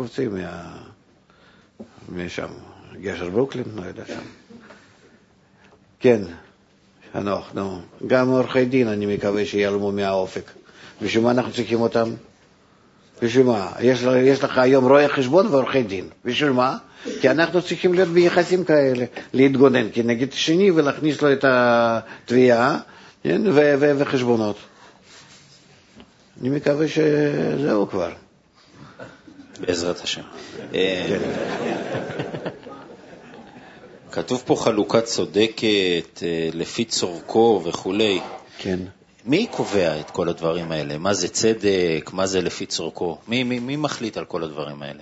S2: משם, גשר ברוקלין, לא יודע שם. כן, חנוך, נו. גם עורכי דין אני מקווה שיעלמו מהאופק. בשביל מה אנחנו צריכים אותם? בשביל מה? יש לך היום רואי חשבון ועורכי דין. בשביל מה? כי אנחנו צריכים להיות ביחסים כאלה, להתגונן כנגד שני ולהכניס לו את התביעה וחשבונות. אני מקווה שזהו כבר.
S5: בעזרת השם. כתוב פה חלוקה צודקת, לפי צורכו וכולי.
S2: כן.
S5: מי קובע את כל הדברים האלה? מה זה צדק? מה זה לפי צורכו? מי מחליט על כל הדברים האלה?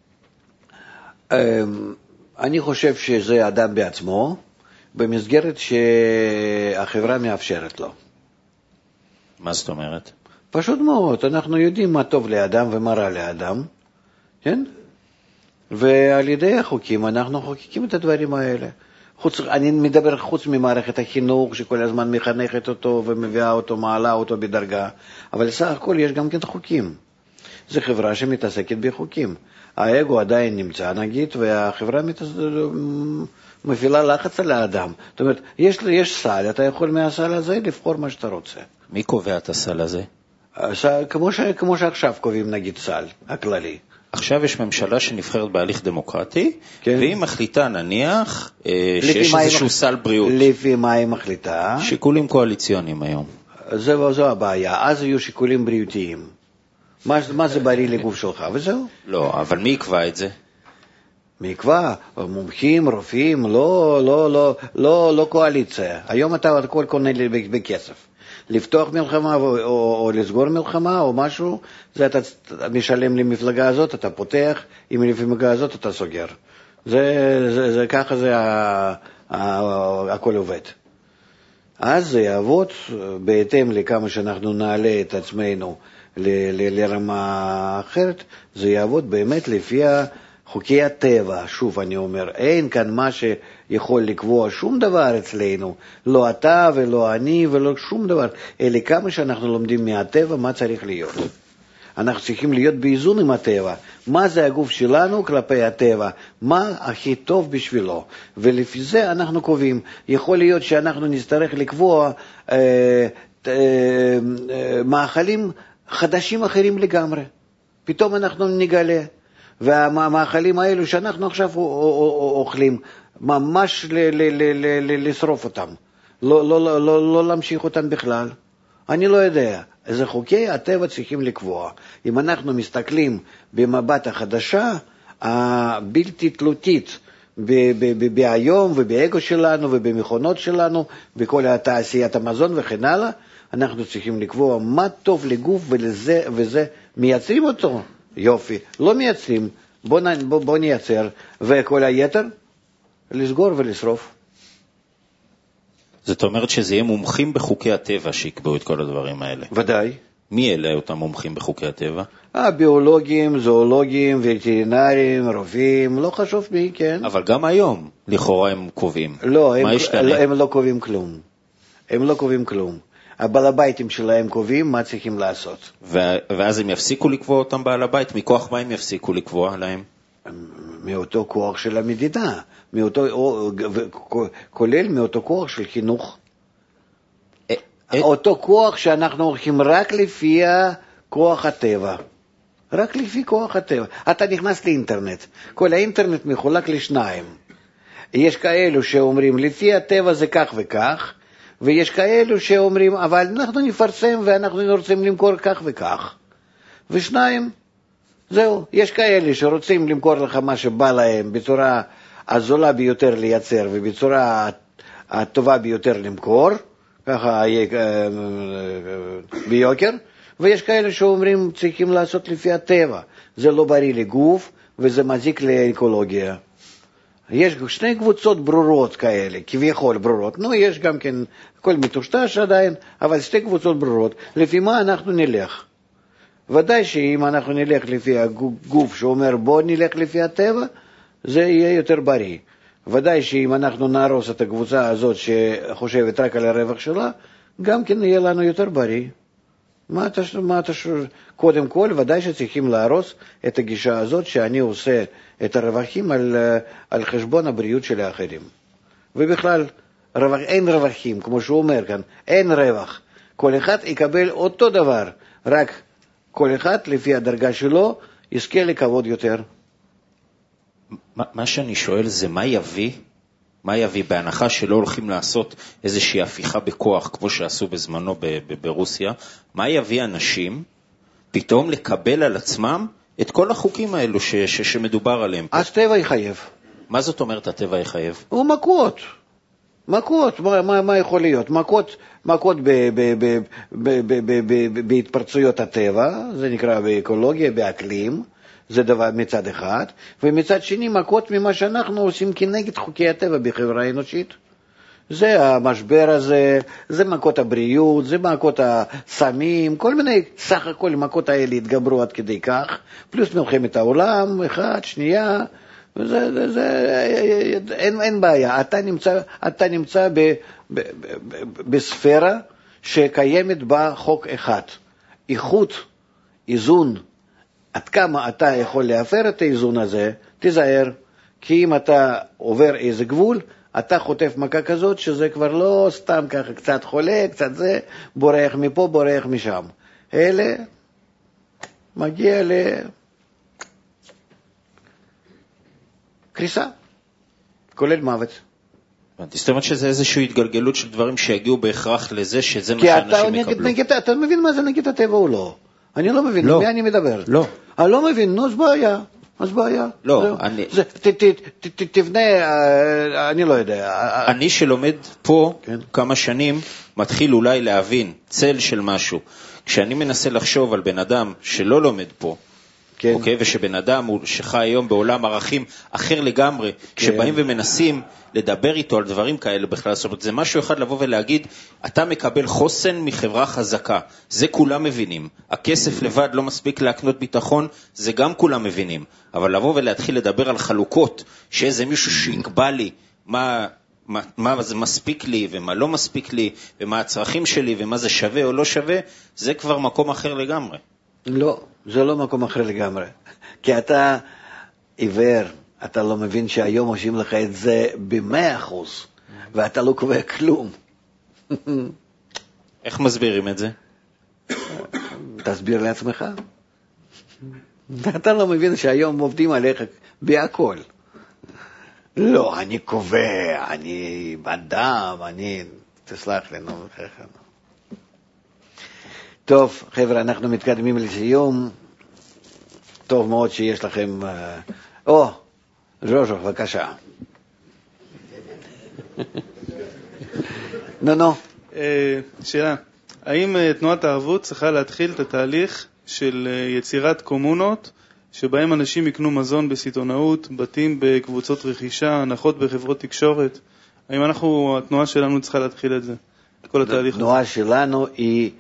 S2: אני חושב שזה אדם בעצמו, במסגרת שהחברה מאפשרת לו.
S5: מה זאת אומרת?
S2: פשוט מאוד, אנחנו יודעים מה טוב לאדם ומה רע לאדם, כן? ועל ידי החוקים אנחנו חוקקים את הדברים האלה. אני מדבר חוץ ממערכת החינוך שכל הזמן מחנכת אותו ומביאה אותו, מעלה אותו בדרגה, אבל סך הכל יש גם כן חוקים. זו חברה שמתעסקת בחוקים. האגו עדיין נמצא, נגיד, והחברה מפעילה לחץ על האדם. זאת אומרת, יש סל, אתה יכול מהסל הזה לבחור מה שאתה רוצה.
S5: מי קובע את הסל הזה?
S2: כמו שעכשיו קובעים, נגיד, סל הכללי.
S5: עכשיו יש ממשלה שנבחרת בהליך דמוקרטי,
S2: כן.
S5: והיא מחליטה, נניח, שיש איזשהו סל בריאות.
S2: לפי מה היא מחליטה?
S5: שיקולים קואליציוניים היום.
S2: זו הבעיה, אז יהיו שיקולים בריאותיים. מה זה בריא לגוף שלך, וזהו.
S5: לא, אבל מי יקבע את זה?
S2: מי יקבע? מומחים, רופאים, לא קואליציה. היום אתה הכל קונה בכסף. לפתוח מלחמה או לסגור מלחמה או משהו, זה אתה משלם למפלגה הזאת, אתה פותח, אם למפלגה הזאת אתה סוגר. זה ככה זה הכל עובד. אז זה יעבוד בהתאם לכמה שאנחנו נעלה את עצמנו לרמה אחרת, זה יעבוד באמת לפי חוקי הטבע. שוב אני אומר, אין כאן מה שיכול לקבוע שום דבר אצלנו, לא אתה ולא אני ולא שום דבר, אלא כמה שאנחנו לומדים מהטבע מה צריך להיות. אנחנו צריכים להיות באיזון עם הטבע, מה זה הגוף שלנו כלפי הטבע, מה הכי טוב בשבילו, ולפי זה אנחנו קובעים. יכול להיות שאנחנו נצטרך לקבוע מאכלים חדשים אחרים לגמרי, פתאום אנחנו נגלה, והמאכלים האלו שאנחנו עכשיו אוכלים, ממש לשרוף אותם, לא להמשיך אותם בכלל. אני לא יודע, איזה חוקי הטבע צריכים לקבוע. אם אנחנו מסתכלים במבט החדשה, הבלתי תלותית, בהיום ובאגו שלנו ובמכונות שלנו, בכל תעשיית המזון וכן הלאה, אנחנו צריכים לקבוע מה טוב לגוף וזה מייצרים אותו. יופי, לא מייצרים, בוא נייצר, וכל היתר לסגור ולשרוף.
S5: זאת אומרת שזה יהיה מומחים בחוקי הטבע שיקבעו את כל הדברים האלה.
S2: ודאי.
S5: מי אלה אותם מומחים בחוקי הטבע?
S2: ביולוגים, זואולוגים, וטרינרים, רופאים, לא חשוב מי, כן.
S5: אבל גם היום, לכאורה הם קובעים.
S2: לא, הם לא קובעים כלום. הם לא קובעים כלום. הבעל הביתים שלהם קובעים מה צריכים לעשות.
S5: ואז הם יפסיקו לקבוע אותם בעל הבית? מכוח מה הם יפסיקו לקבוע עליהם?
S2: מאותו כוח של המדינה, כולל מאותו כוח של חינוך. אותו כוח שאנחנו הולכים רק לפי כוח הטבע. רק לפי כוח הטבע. אתה נכנס לאינטרנט, כל האינטרנט מחולק לשניים. יש כאלו שאומרים לפי הטבע זה כך וכך, ויש כאלו שאומרים אבל אנחנו נפרסם ואנחנו רוצים למכור כך וכך. ושניים, זהו, יש כאלה שרוצים למכור לך מה שבא להם בצורה הזולה ביותר לייצר ובצורה הטובה ביותר למכור, ככה ביוקר, ויש כאלה שאומרים צריכים לעשות לפי הטבע. זה לא בריא לגוף וזה מזיק לאקולוגיה. יש שני קבוצות ברורות כאלה, כביכול ברורות. יש גם כן, הכל מטושטש עדיין, אבל שתי קבוצות ברורות. לפי מה אנחנו נלך? ודאי שאם אנחנו נלך לפי הגוף שאומר בוא נלך לפי הטבע, זה יהיה יותר בריא. ודאי שאם אנחנו נהרוס את הקבוצה הזאת שחושבת רק על הרווח שלה, גם כן יהיה לנו יותר בריא. קודם כל, ודאי שצריכים להרוס את הגישה הזאת שאני עושה את הרווחים על חשבון הבריאות של האחרים. ובכלל, אין רווחים, כמו שהוא אומר כאן, אין רווח. כל אחד יקבל אותו דבר, רק כל אחד לפי הדרגה שלו יזכה לכבוד יותר.
S5: מה שאני שואל זה מה יביא בהנחה שלא הולכים לעשות איזושהי הפיכה בכוח כמו שעשו בזמנו ברוסיה, מה יביא אנשים פתאום לקבל על עצמם את כל החוקים האלו שמדובר עליהם פה?
S2: אז טבע יחייב.
S5: מה זאת אומרת הטבע יחייב?
S2: הוא מכות, מה יכול להיות? מכות בהתפרצויות הטבע, זה נקרא באקולוגיה, באקלים, זה דבר מצד אחד, ומצד שני מכות ממה שאנחנו עושים כנגד חוקי הטבע בחברה האנושית. זה המשבר הזה, זה מכות הבריאות, זה מכות הסמים, כל מיני, סך הכל מכות האלה התגברו עד כדי כך, פלוס מלחמת העולם, אחד, שנייה, אין בעיה. אתה נמצא בספירה שקיימת בה חוק אחד. איכות, איזון, עד כמה אתה יכול להפר את האיזון הזה, תיזהר, כי אם אתה עובר איזה גבול, אתה חוטף מכה כזאת שזה כבר לא סתם ככה, קצת חולה, קצת זה, בורח מפה, בורח משם. אלה מגיע קריסה, כולל מוות.
S5: זאת אומרת שזה איזושהי התגלגלות של דברים שיגיעו בהכרח לזה שזה מה שאנשים יקבלו.
S2: כי אתה מבין מה זה נגד הטבע או לא? אני לא מבין, מי אני מדבר?
S5: לא.
S2: אני לא מבין, אז בעיה.
S5: לא,
S2: תבנה, אני לא יודע.
S5: אני שלומד פה כמה שנים, מתחיל אולי להבין צל של משהו. כשאני מנסה לחשוב על בן אדם שלא לומד פה, אוקיי, ושבן אדם שחי היום בעולם ערכים אחר לגמרי, כשבאים ומנסים לדבר איתו על דברים כאלה בכלל, זאת אומרת, זה משהו אחד לבוא ולהגיד, אתה מקבל חוסן מחברה חזקה, זה כולם מבינים, הכסף לבד לא מספיק להקנות ביטחון, זה גם כולם מבינים, אבל לבוא ולהתחיל לדבר על חלוקות, שאיזה מישהו שיקבע לי מה זה מספיק לי ומה לא מספיק לי, ומה הצרכים שלי ומה זה שווה או לא שווה, זה כבר מקום אחר לגמרי.
S2: לא, זה לא מקום אחר לגמרי, כי אתה עיוור, אתה לא מבין שהיום עושים לך את זה ב100%, ואתה לא קובע כלום.
S5: איך מסבירים את זה?
S2: תסביר לעצמך. אתה לא מבין שהיום עובדים עליך בהכל. לא, אני קובע, אני אדם, תסלח לי, טוב, חבר'ה, אנחנו מתקדמים לסיום. טוב מאוד שיש לכם... ז'וז'ו, בבקשה. נו.
S6: שאלה, האם תנועת הערבות צריכה להתחיל את התהליך של יצירת קומונות, שבהם אנשים יקנו מזון בסיטונאות, בתים בקבוצות רכישה, הנחות בחברות תקשורת? האם התנועה שלנו צריכה להתחיל את זה? כל התהליך הזה.
S2: התנועה שלנו היא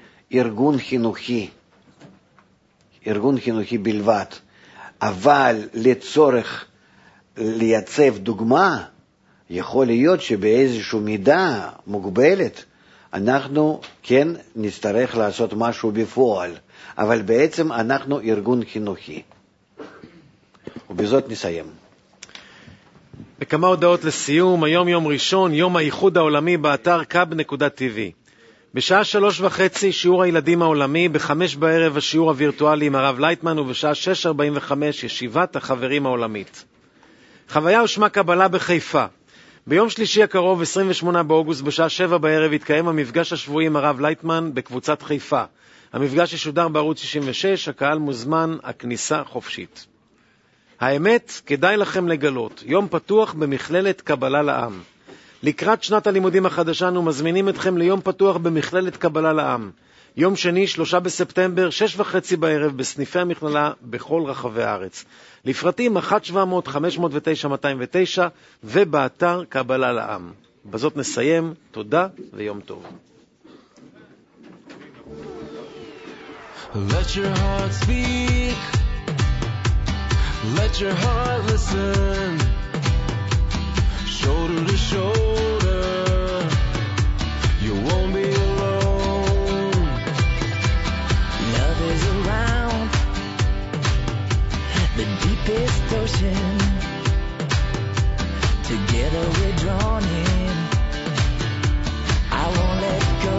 S2: ארגון חינוכי בלבד, אבל לצורך לייצב דוגמה, יכול להיות שבאיזשהו מידה מוגבלת, אנחנו כן נצטרך לעשות משהו בפועל, אבל בעצם אנחנו ארגון חינוכי. ובזאת נסיים.
S1: וכמה הודעות לסיום. היום יום ראשון, יום האיחוד העולמי באתר kab.tv. בשעה 3:30 שיעור הילדים העולמי, ב5 בערב השיעור הווירטואלי עם הרב לייטמן, ובשעה 6:45 ישיבת החברים העולמית. חוויה ושמה קבלה בחיפה. ביום שלישי הקרוב, 28 באוגוסט, בשעה 7 בערב, יתקיים המפגש השבועי עם הרב לייטמן בקבוצת חיפה. המפגש ישודר בערוץ 66, הקהל מוזמן, הכניסה חופשית. האמת, כדאי לכם לגלות, יום פתוח במכללת קבלה לעם. לקראת שנת הלימודים החדשה אנו מזמינים אתכם ליום פתוח במכללת קבלה לעם. יום שני, 3 בספטמבר, 6:30 בערב, בסניפי המכללה בכל רחבי הארץ. לפרטים 1-700-509-209 ובאתר קבלה לעם. בזאת נסיים, תודה ויום טוב.
S7: Let your heart speak, let your heart listen, shoulder to shoulder, you won't be alone.
S8: Love is around the deepest ocean, together we're drawn in, I won't let go.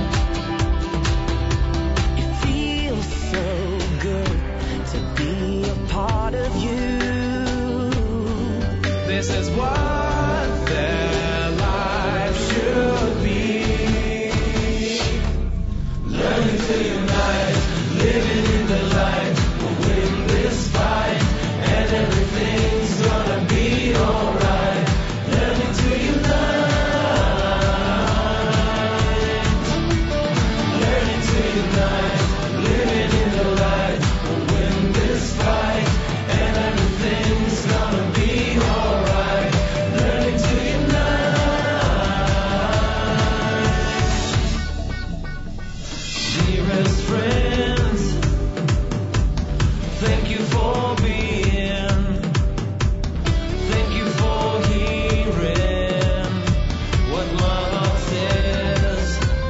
S8: It feels so good to be a part of you.
S7: This is what their life should be. Learning to unite, living in the light, we'll win this fight, and everything's gonna be alright. Learning to unite, learning to unite, living in the light, we'll win this fight, and everything's gonna be alright. Learning to unite. Dearest friends, thank you for being, thank you for hearing what my heart says.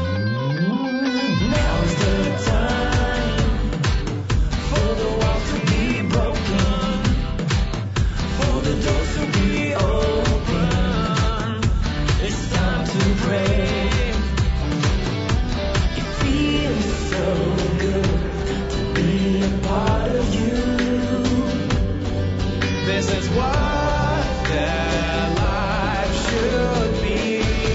S7: Now is the time for the walls to be broken, for the doors to be open. It's time to pray.
S8: It feels so good to be a part of you.
S7: This is what their life should be.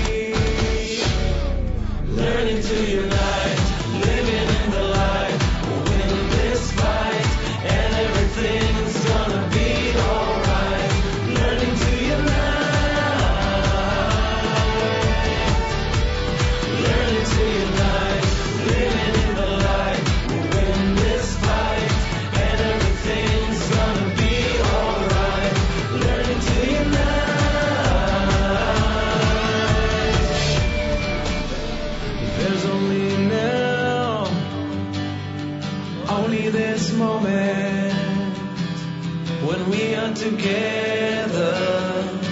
S7: Learning to unite, living in the light, we'll win this fight, and everything's gonna be alright. Learning to unite, learning to unite, living in the light, we'll win this fight, and everything's gonna be alright. Learning to unite. There's only now, only this moment, when we are together.